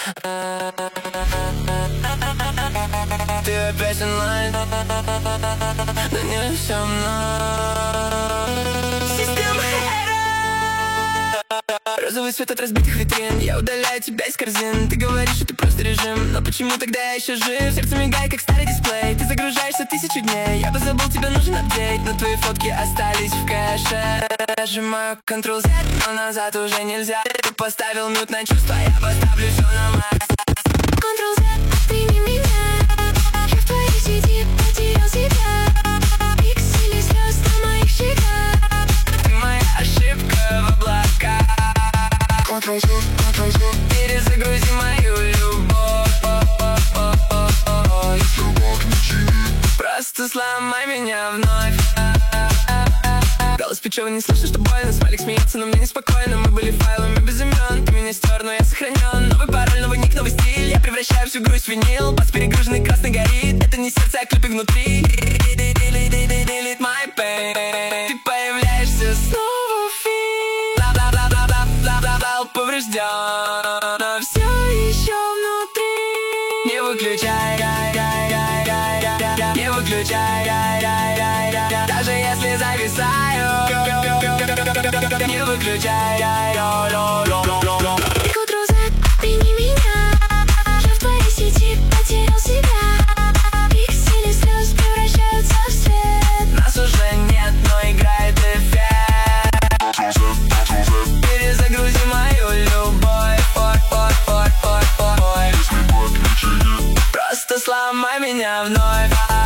Ты опять онлайн, но не со мной. Система розовый свет от разбитых витрин. Я удаляю тебя из корзин. Ты говоришь, что ты просто режим, но почему тогда я еще жив? Сердце мигает, как старый дисплей. Ты загружаешься 1000 дней. Я бы забыл, тебе нужен апдейт, но твои фотки остались в кэше. Нажимаю Ctrl-Z, но назад уже нельзя. Ты поставил мют на чувства, я поставлю все на макс. Ctrl-Z, прими меня. Я в твоей сети потерял себя. Пиксели слез на моих щеках. Ты моя ошибка в облаках. Ctrl-Z, Ctrl-Z. Перезагрузи мою любовь. Просто сломай меня вновь. Голос Печова не слышу, что больно. Смайлик смеется, но мне неспокойно. Мы были файлами без имен. Ты меня стер, но я сохранен. Новый пароль, новый ник, новый стиль. Я превращаю всю грусть в винил. Бас перегруженный, красный горит. Это не сердце, а клипы внутри. Delete my pain. Ты появляешься снова в фильм. Бла-бла-бла-бла-бла-бла-бла. Поврежден, но все еще внутри. Не выключай, не выключай, даже если зависаю. Не выключай, Ctrl-Z, прими меня. Я в твоей сети потерял себя. Пиксели слез превращаются в свет. нас уже нет, но играет эффект. Перезагрузи мою любовь. Просто сломай меня вновь.